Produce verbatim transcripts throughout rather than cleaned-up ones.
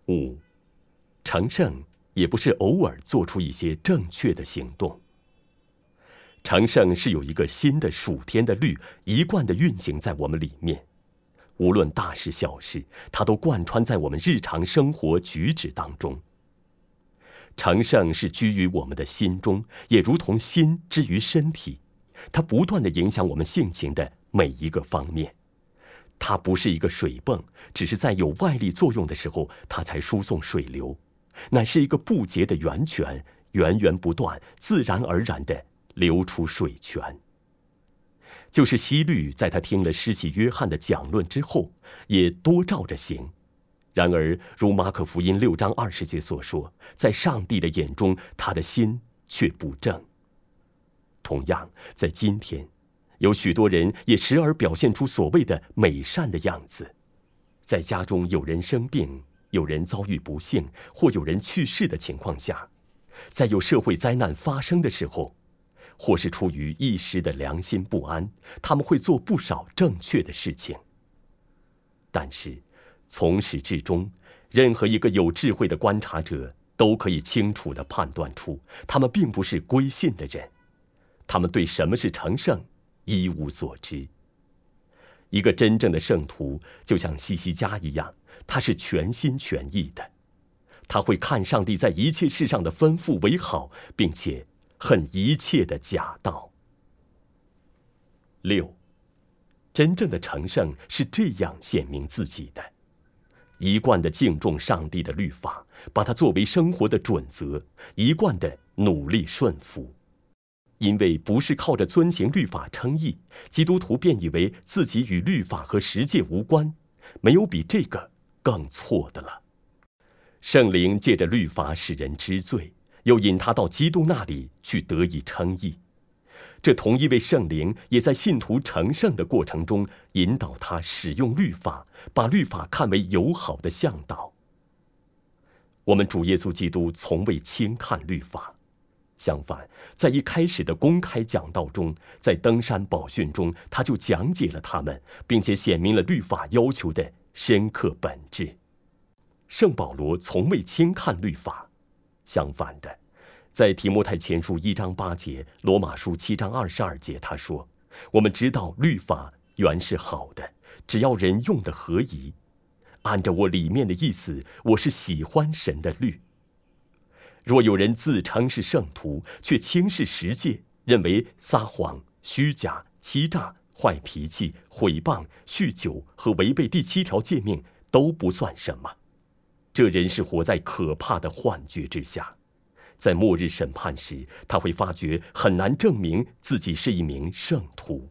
五，成圣也不是偶尔做出一些正确的行动。成圣是有一个新的属天的律一贯地运行在我们里面，无论大事小事，它都贯穿在我们日常生活举止当中。成圣是居于我们的心中，也如同心之于身体，它不断地影响我们性情的每一个方面。它不是一个水泵，只是在有外力作用的时候，它才输送水流，乃是一个不竭的源泉，源源不断，自然而然地流出水泉。就是希律在他听了施洗约翰的讲论之后，也多照着行。然而如马可福音六章二十节所说，在上帝的眼中，他的心却不正。同样在今天，有许多人也时而表现出所谓的美善的样子。在家中有人生病，有人遭遇不幸，或有人去世的情况下，在有社会灾难发生的时候，或是出于一时的良心不安，他们会做不少正确的事情。但是从始至终，任何一个有智慧的观察者都可以清楚地判断出，他们并不是归信的人，他们对什么是成圣一无所知。一个真正的圣徒就像西西家一样，他是全心全意的，他会看上帝在一切事上的吩咐为好，并且恨一切的假道。六，真正的成圣是这样显明自己的：一贯的敬重上帝的律法，把它作为生活的准则，一贯的努力顺服。因为不是靠着遵行律法称义，基督徒便以为自己与律法和十诫无关，没有比这个更错的了。圣灵借着律法使人知罪，又引他到基督那里去得以称义。这同一位圣灵也在信徒成圣的过程中引导他使用律法，把律法看为友好的向导。我们主耶稣基督从未轻看律法，相反，在一开始的公开讲道中，在登山宝训中，他就讲解了他们，并且显明了律法要求的深刻本质。圣保罗从未轻看律法，相反的，在提摩太前书一章八节，罗马书七章二十二节，他说：我们知道律法原是好的，只要人用的合宜。按照我里面的意思，我是喜欢神的律。若有人自称是圣徒，却轻视十诫，认为撒谎、虚假、欺诈、坏脾气、毁谤、酗酒和违背第七条诫命都不算什么，这人是活在可怕的幻觉之下。在末日审判时，他会发觉很难证明自己是一名圣徒。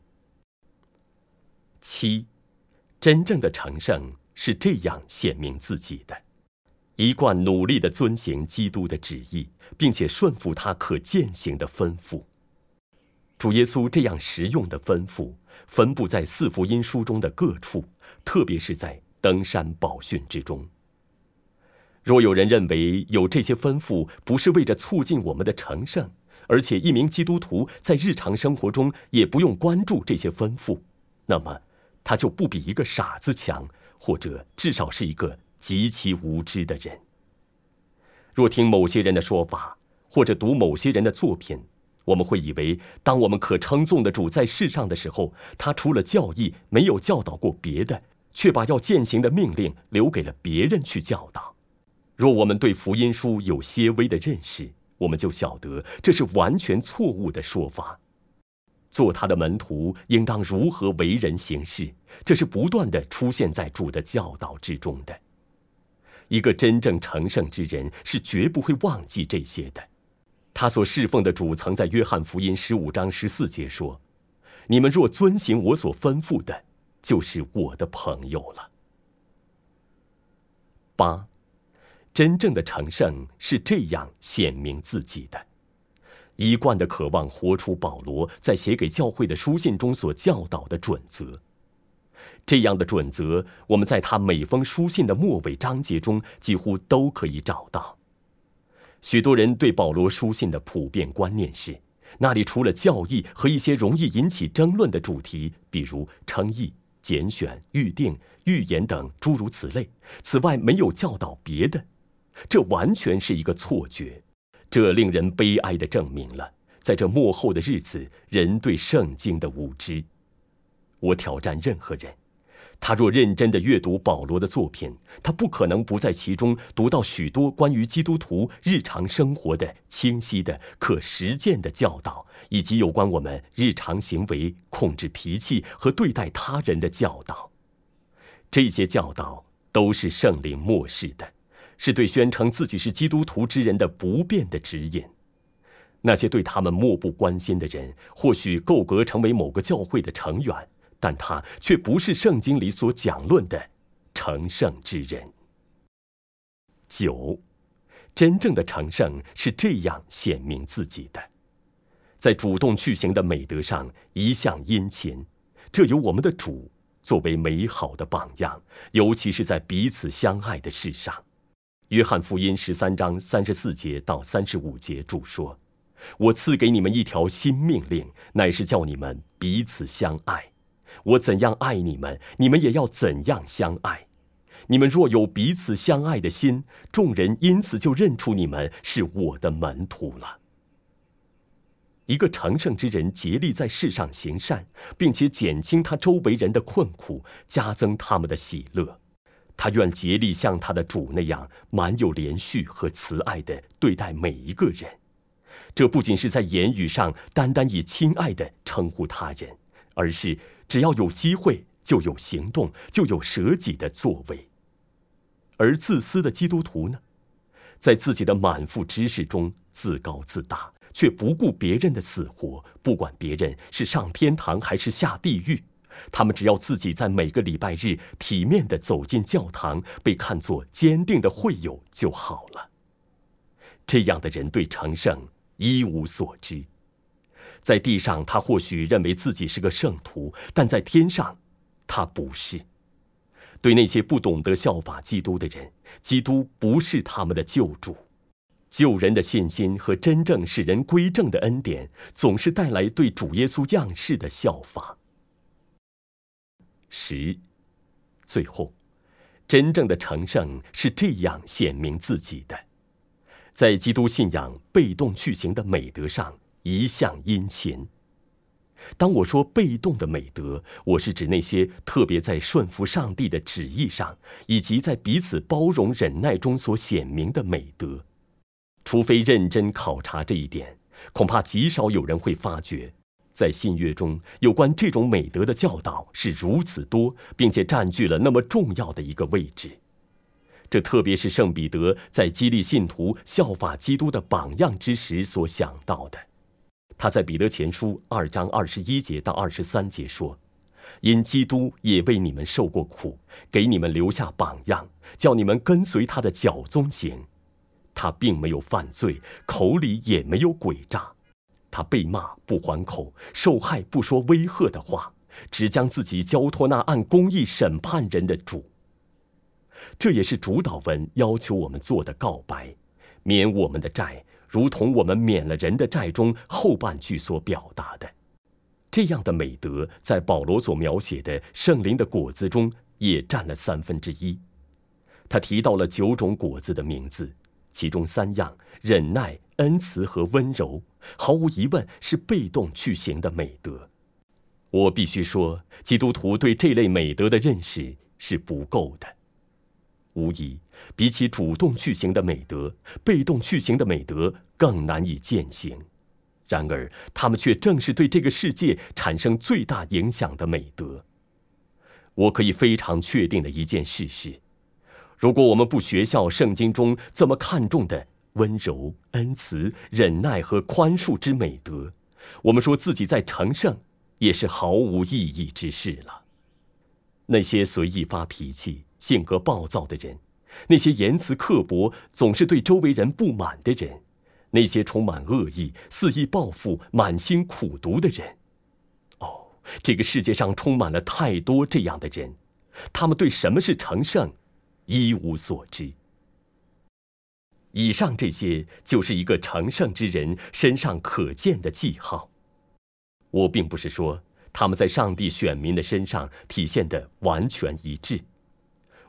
七，真正的成圣是这样显明自己的：一贯努力地遵行基督的旨意，并且顺服他可践行的吩咐。主耶稣这样实用的吩咐分布在四福音书中的各处，特别是在登山宝训之中。若有人认为有这些吩咐不是为着促进我们的成圣，而且一名基督徒在日常生活中也不用关注这些吩咐，那么他就不比一个傻子强，或者至少是一个极其无知的人。若听某些人的说法，或者读某些人的作品，我们会以为当我们可称颂的主在世上的时候，他除了教义没有教导过别的，却把要践行的命令留给了别人去教导。若我们对福音书有些微的认识，我们就晓得这是完全错误的说法。做他的门徒应当如何为人行事，这是不断地出现在主的教导之中的。一个真正成圣之人是绝不会忘记这些的。他所侍奉的主曾在约翰福音十五章十四节说：你们若遵行我所吩咐的，就是我的朋友了。八，真正的成圣是这样显明自己的：一贯的渴望活出保罗在写给教会的书信中所教导的准则。这样的准则，我们在他每封书信的末尾章节中几乎都可以找到。许多人对保罗书信的普遍观念是，那里除了教义和一些容易引起争论的主题，比如称义、拣选、预定、 预言等诸如此类，此外没有教导别的，这完全是一个错觉。这令人悲哀地证明了，在这末后的日子，人对圣经的无知。我挑战任何人，他若认真地阅读保罗的作品，他不可能不在其中读到许多关于基督徒日常生活的清晰的、可实践的教导，以及有关我们日常行为、控制脾气和对待他人的教导。这些教导都是圣灵默示的，是对宣称自己是基督徒之人的不变的指引。那些对他们漠不关心的人，或许够格成为某个教会的成员，但他却不是圣经里所讲论的成圣之人。九，真正的成圣是这样显明自己的，在主动去行的美德上一向殷勤，这有我们的主作为美好的榜样，尤其是在彼此相爱的事上。约翰福音十三章三十四节到三十五节，主说：“我赐给你们一条新命令，乃是叫你们彼此相爱。我怎样爱你们，你们也要怎样相爱。你们若有彼此相爱的心，众人因此就认出你们是我的门徒了。”一个成圣之人竭力在世上行善，并且减轻他周围人的困苦，加增他们的喜乐。他愿竭力像他的主那样，满有怜恤和慈爱地对待每一个人。这不仅是在言语上单单以亲爱地称呼他人，而是只要有机会就有行动，就有舍己的作为。而自私的基督徒呢，在自己的满腹知识中自高自大，却不顾别人的死活，不管别人是上天堂还是下地狱。他们只要自己在每个礼拜日体面地走进教堂，被看作坚定的会友就好了。这样的人对成圣一无所知。在地上，他或许认为自己是个圣徒，但在天上，他不是。对那些不懂得效法基督的人，基督不是他们的救主。救人的信心和真正使人归正的恩典，总是带来对主耶稣样式的效法。十，最后，真正的成圣是这样显明自己的，在基督信仰被动去行的美德上一向殷勤。当我说被动的美德，我是指那些特别在顺服上帝的旨意上，以及在彼此包容忍耐中所显明的美德。除非认真考察这一点，恐怕极少有人会发觉，在新约中有关这种美德的教导是如此多，并且占据了那么重要的一个位置。这特别是圣彼得在激励信徒效法基督的榜样之时所想到的。他在彼得前书二章二十一节到二十三节说：“因基督也为你们受过苦，给你们留下榜样，叫你们跟随他的脚踪行。他并没有犯罪，口里也没有诡诈。他被骂不还口，受害不说威吓的话，只将自己交托那按公义审判人的主。”这也是主祷文要求我们做的告白，免我们的债，如同我们免了人的债中后半句所表达的。这样的美德在保罗所描写的圣灵的果子中也占了三分之一。他提到了九种果子的名字，其中三样，忍耐、恩慈和温柔，毫无疑问是被动去行的美德。我必须说，基督徒对这类美德的认识是不够的。无疑，比起主动去行的美德，被动去行的美德更难以践行。然而，他们却正是对这个世界产生最大影响的美德。我可以非常确定的一件事是，如果我们不学效圣经中这么看重的温柔、恩慈、忍耐和宽恕之美德，我们说自己在成圣，也是毫无意义之事了。那些随意发脾气、性格暴躁的人，那些言辞刻薄、总是对周围人不满的人，那些充满恶意、肆意报复、满心苦毒的人，哦，这个世界上充满了太多这样的人，他们对什么是成圣一无所知。以上这些就是一个成圣之人身上可见的记号。我并不是说他们在上帝选民的身上体现的完全一致，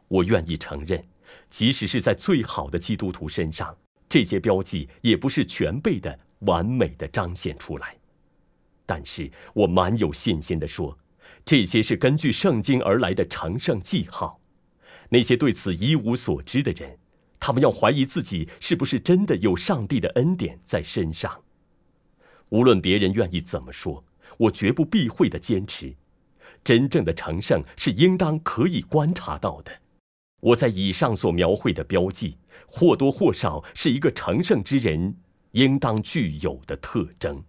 我愿意承认，即使是在最好的基督徒身上，这些标记也不是全备的、完美的彰显出来。但是我蛮有信心地说，这些是根据圣经而来的成圣记号。那些对此一无所知的人，他们要怀疑自己是不是真的有上帝的恩典在身上。无论别人愿意怎么说，我绝不避讳地坚持，真正的成圣是应当可以观察到的。我在以上所描绘的标记，或多或少是一个成圣之人应当具有的特征。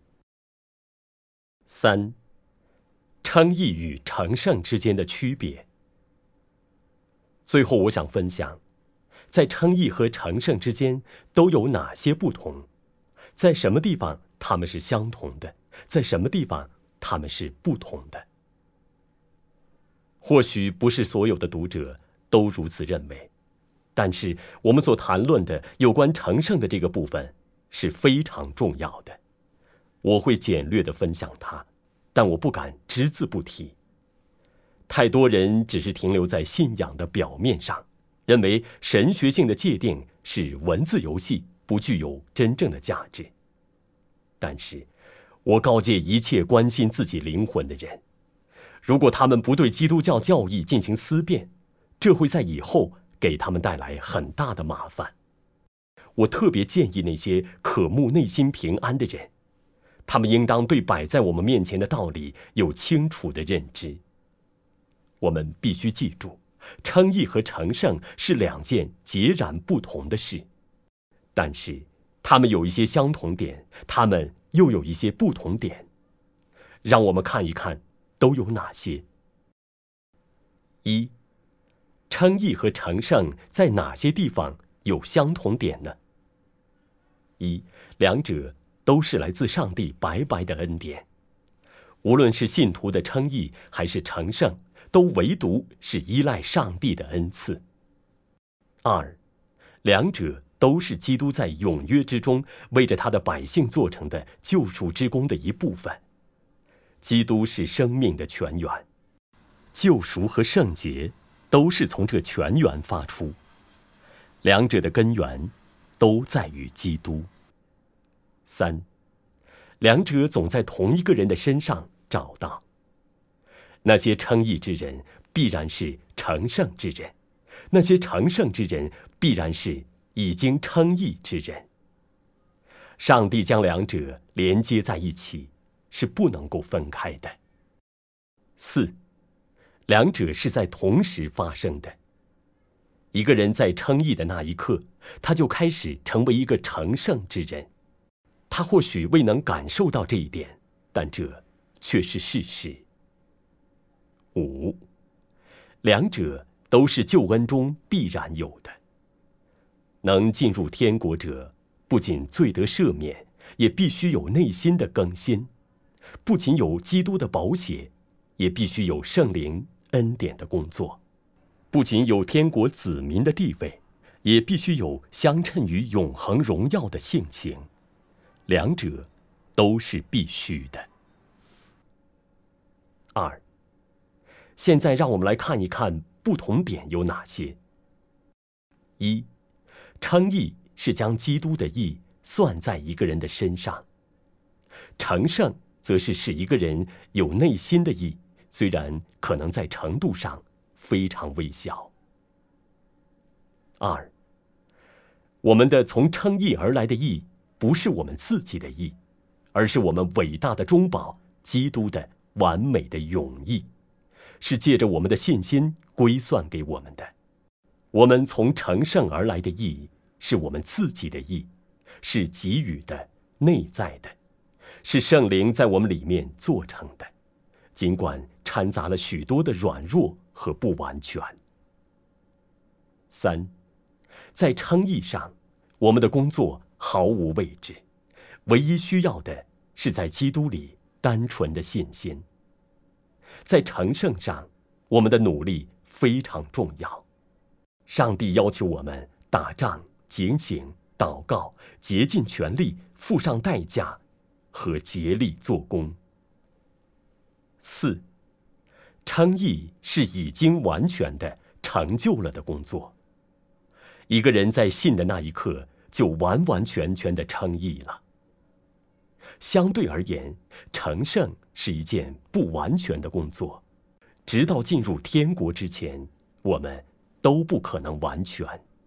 三、称义与成圣之间的区别。最后我想分享，在称义和成圣之间都有哪些不同？在什么地方它们是相同的？在什么地方它们是不同的？或许不是所有的读者都如此认为，但是我们所谈论的有关成圣的这个部分是非常重要的。我会简略地分享它，但我不敢只字不提。太多人只是停留在信仰的表面上，认为神学性的界定是文字游戏，不具有真正的价值。但是我告诫一切关心自己灵魂的人，如果他们不对基督教教义进行思辨，这会在以后给他们带来很大的麻烦。我特别建议那些渴慕内心平安的人，他们应当对摆在我们面前的道理有清楚的认知。我们必须记住，称义和成圣是两件截然不同的事，但是他们有一些相同点，他们又有一些不同点。让我们看一看都有哪些。一、称义和成圣在哪些地方有相同点呢？一、两者都是来自上帝白白的恩典。无论是信徒的称义还是成圣，都唯独是依赖上帝的恩赐。二、两者都是基督在永约之中为着他的百姓做成的救赎之功的一部分。基督是生命的泉源，救赎和圣洁都是从这泉源发出，两者的根源都在于基督。三、两者总在同一个人的身上找到。那些称义之人必然是成圣之人，那些成圣之人必然是已经称义之人。上帝将两者连接在一起，是不能够分开的。四、两者是在同时发生的。一个人在称义的那一刻，他就开始成为一个成圣之人。他或许未能感受到这一点，但这却是事实。五、两者都是救恩中必然有的。能进入天国者，不仅罪得赦免，也必须有内心的更新；不仅有基督的宝血，也必须有圣灵恩典的工作；不仅有天国子民的地位，也必须有相称于永恒荣耀的性情。两者都是必须的。二、现在让我们来看一看不同点有哪些。一、称义是将基督的义算在一个人的身上，成圣则是使一个人有内心的义，虽然可能在程度上非常微小。二、我们的从称义而来的义不是我们自己的义，而是我们伟大的中保基督的完美的永义，是借着我们的信心归算给我们的。我们从成圣而来的义是我们自己的义，是给予的、内在的，是圣灵在我们里面做成的，尽管掺杂了许多的软弱和不完全。三、在称义上，我们的工作毫无位置，唯一需要的是在基督里单纯的信心。在成圣上，我们的努力非常重要。上帝要求我们打仗、警醒、祷告，竭尽全力，付上代价，和竭力做工。四、称义是已经完全的成就了的工作。一个人在信的那一刻就完完全全的称义了。相对而言，成圣是一件不完全的工作，直到进入天国之前，我们都不可能完全。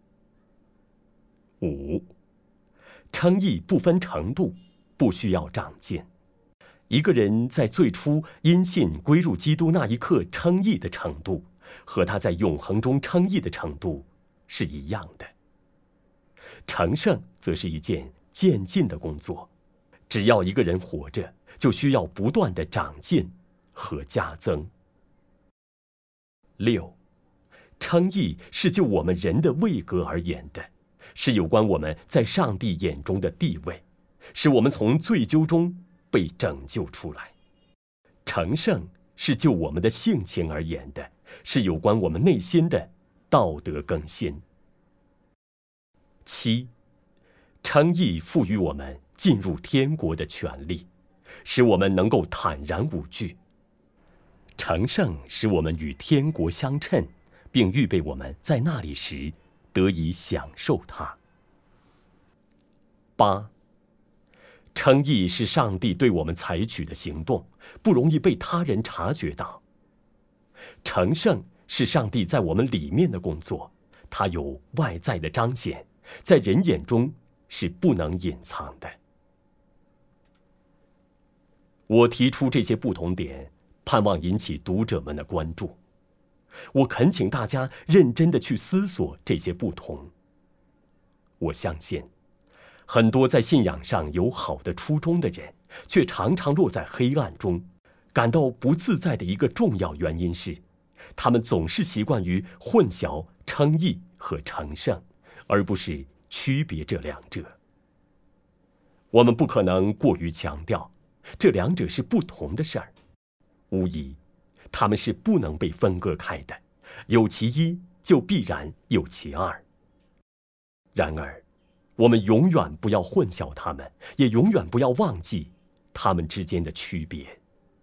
五，称义不分程度，不需要长进。一个人在最初因信归入基督那一刻称义的程度，和他在永恒中称义的程度是一样的。成圣则是一件渐进的工作，只要一个人活着，就需要不断的长进和加增。六，称义是就我们人的位格而言的，是有关我们在上帝眼中的地位，是我们从罪疚中被拯救出来。成圣是就我们的性情而言的，是有关我们内心的道德更新。七，称义赋予我们进入天国的权利，使我们能够坦然无惧。成圣使我们与天国相称，并预备我们在那里时得以享受它。八，称义是上帝对我们采取的行动，不容易被他人察觉到。成圣是上帝在我们里面的工作，它有外在的彰显，在人眼中是不能隐藏的。我提出这些不同点，盼望引起读者们的关注。我恳请大家认真地去思索这些不同。我相信，很多在信仰上有好的初衷的人，却常常落在黑暗中，感到不自在的一个重要原因是，他们总是习惯于混淆称义和成圣，而不是区别这两者。我们不可能过于强调，这两者是不同的事儿。无疑，他们是不能被分割开的，有其一就必然有其二。然而，我们永远不要混淆它们，也永远不要忘记它们之间的区别。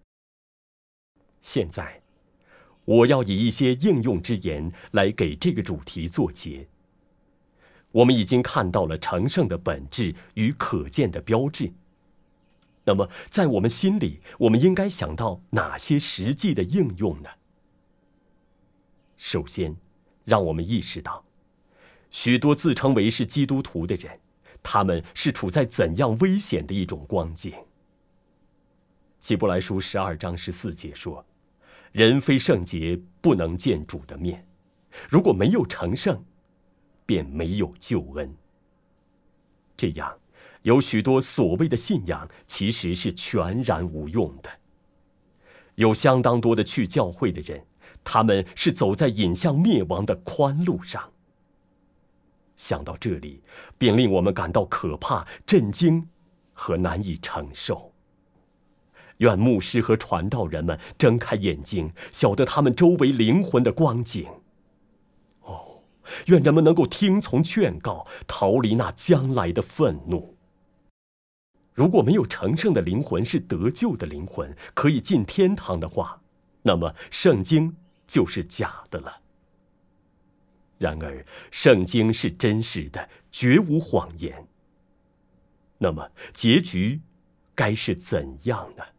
现在，我要以一些应用之言来给这个主题作结。我们已经看到了成圣的本质与可见的标志。那么，在我们心里，我们应该想到哪些实际的应用呢？首先，让我们意识到，许多自称为是基督徒的人，他们是处在怎样危险的一种光景。希伯来书十二章十四节说：“人非圣洁，不能见主的面。如果没有成圣，便没有救恩。”这样，有许多所谓的信仰其实是全然无用的。有相当多的去教会的人，他们是走在引向灭亡的宽路上。想到这里，便令我们感到可怕、震惊和难以承受。愿牧师和传道人们睁开眼睛，晓得他们周围灵魂的光景。哦，愿人们能够听从劝告，逃离那将来的愤怒。如果没有成圣的灵魂是得救的灵魂，可以进天堂的话，那么圣经就是假的了。然而，圣经是真实的，绝无谎言。那么，结局该是怎样呢？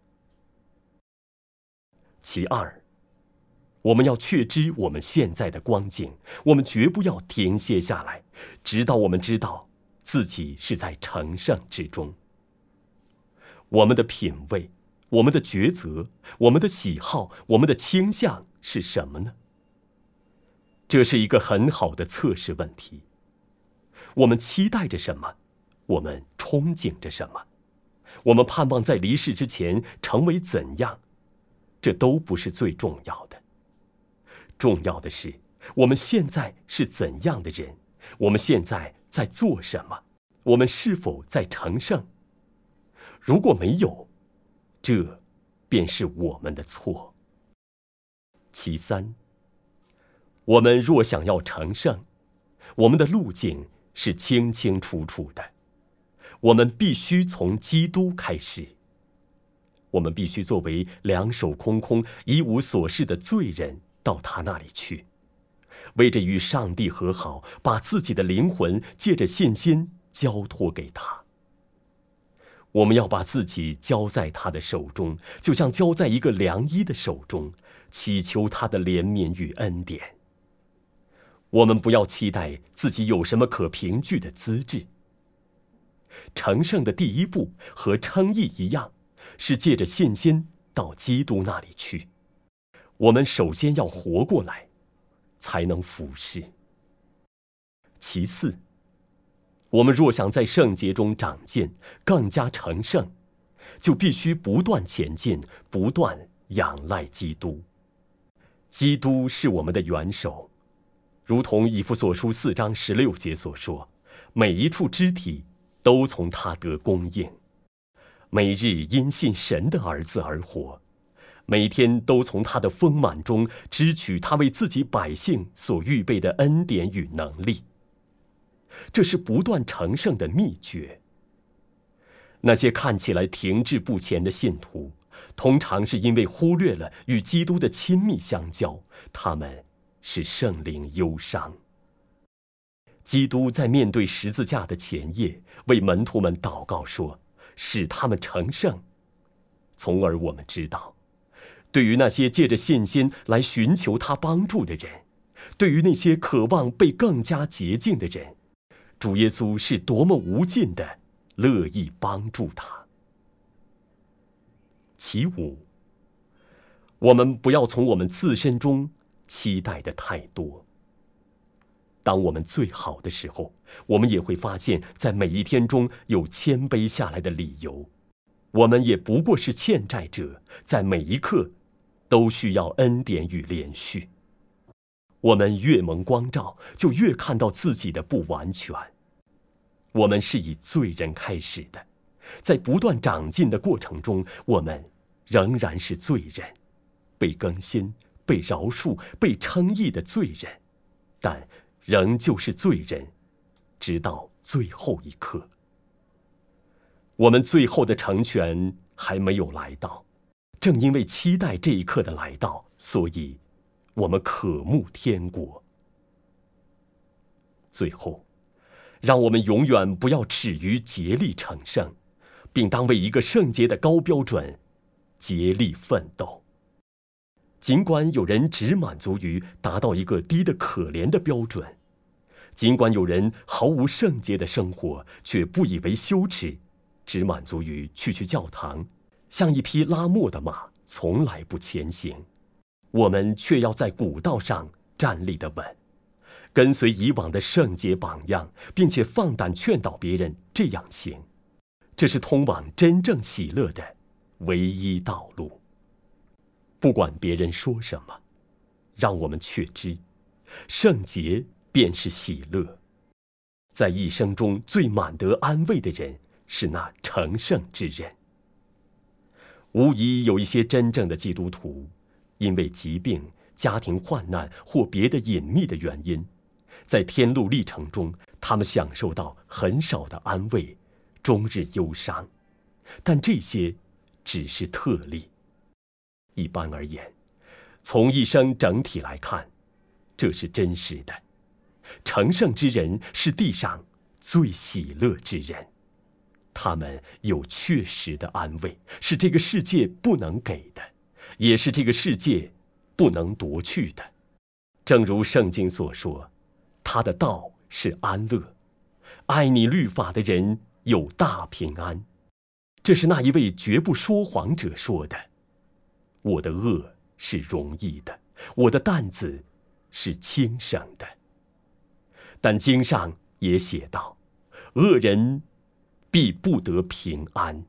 其二，我们要确知我们现在的光景，我们绝不要停歇下来，直到我们知道自己是在成圣之中。我们的品味、我们的抉择、我们的喜好、我们的倾向是什么呢？这是一个很好的测试问题。我们期待着什么？我们憧憬着什么？我们盼望在离世之前成为怎样？这都不是最重要的。重要的是，我们现在是怎样的人？我们现在在做什么？我们是否在成圣？如果没有，这便是我们的错。其三，我们若想要成圣，我们的路径是清清楚楚的。我们必须从基督开始。我们必须作为两手空空、一无所事的罪人到他那里去。 为着与上帝和好，把自己的灵魂借着信心交托给他。我们要把自己交在他的手中，就像交在一个良医的手中，祈求他的怜悯与恩典。我们不要期待自己有什么可凭据的资质。成圣的第一步和称义一样，是借着信心到基督那里去。我们首先要活过来，才能服侍。其次，我们若想在圣洁中长进，更加成圣，就必须不断前进，不断仰赖基督。基督是我们的元首，如同以弗所书四章十六节所说，每一处肢体都从他得供应，每日因信神的儿子而活，每天都从他的丰满中支取他为自己百姓所预备的恩典与能力。这是不断成圣的秘诀。那些看起来停滞不前的信徒，通常是因为忽略了与基督的亲密相交，他们使圣灵忧伤。基督在面对十字架的前夜，为门徒们祷告说，使他们成圣。从而我们知道，对于那些借着信心来寻求他帮助的人，对于那些渴望被更加洁净的人，主耶稣是多么无尽的乐意帮助他。其五，我们不要从我们自身中期待的太多。当我们最好的时候，我们也会发现在每一天中有谦卑下来的理由。我们也不过是欠债者，在每一刻都需要恩典与连续。我们越蒙光照，就越看到自己的不完全。我们是以罪人开始的，在不断长进的过程中，我们仍然是罪人，被更新、被饶恕、被称义的罪人，但仍旧是罪人，直到最后一刻。我们最后的成全还没有来到，正因为期待这一刻的来到，所以我们渴慕天国。最后，让我们永远不要耻于竭力成圣，并当为一个圣洁的高标准竭力奋斗。尽管有人只满足于达到一个低得可怜的标准，尽管有人毫无圣洁的生活，却不以为羞耻，只满足于去去教堂，像一匹拉磨的马，从来不前行。我们却要在古道上站立得稳，跟随以往的圣洁榜样，并且放胆劝导别人这样行。这是通往真正喜乐的唯一道路。不管别人说什么，让我们确知，圣洁便是喜乐。在一生中最满得安慰的人，是那成圣之人。无疑有一些真正的基督徒，因为疾病、家庭患难或别的隐秘的原因，在天路历程中，他们享受到很少的安慰，终日忧伤。但这些只是特例。一般而言，从一生整体来看，这是真实的。成圣之人是地上最喜乐之人，他们有确实的安慰，是这个世界不能给的，也是这个世界不能夺去的。正如圣经所说，他的道是安乐，爱你律法的人有大平安。这是那一位绝不说谎者说的。我的恶是容易的，我的担子是轻省的。但经上也写道，恶人必不得平安。